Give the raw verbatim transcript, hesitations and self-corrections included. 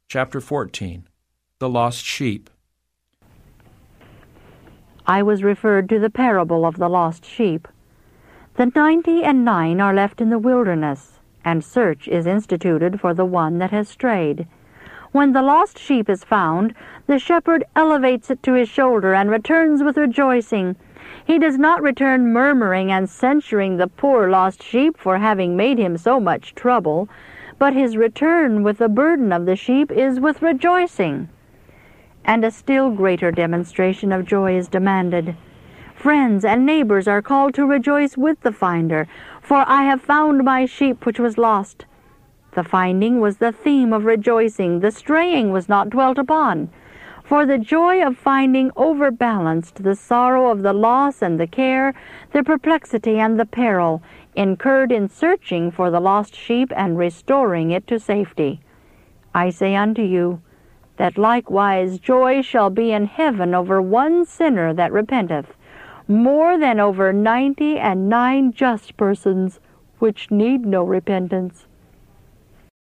Chapter fourteen. The Lost Sheep. I was referred to the parable of the lost sheep. The ninety and nine are left in the wilderness, and search is instituted for the one that has strayed. When the lost sheep is found, the shepherd elevates it to his shoulder and returns with rejoicing. He does not return murmuring and censuring the poor lost sheep for having made him so much trouble, but his return with the burden of the sheep is with rejoicing. And a still greater demonstration of joy is demanded. Friends and neighbors are called to rejoice with the finder, for I have found my sheep which was lost. The finding was the theme of rejoicing, the straying was not dwelt upon. For the joy of finding overbalanced the sorrow of the loss and the care, the perplexity and the peril, incurred in searching for the lost sheep and restoring it to safety. I say unto you, that likewise joy shall be in heaven over one sinner that repenteth, more than over ninety and nine just persons which need no repentance.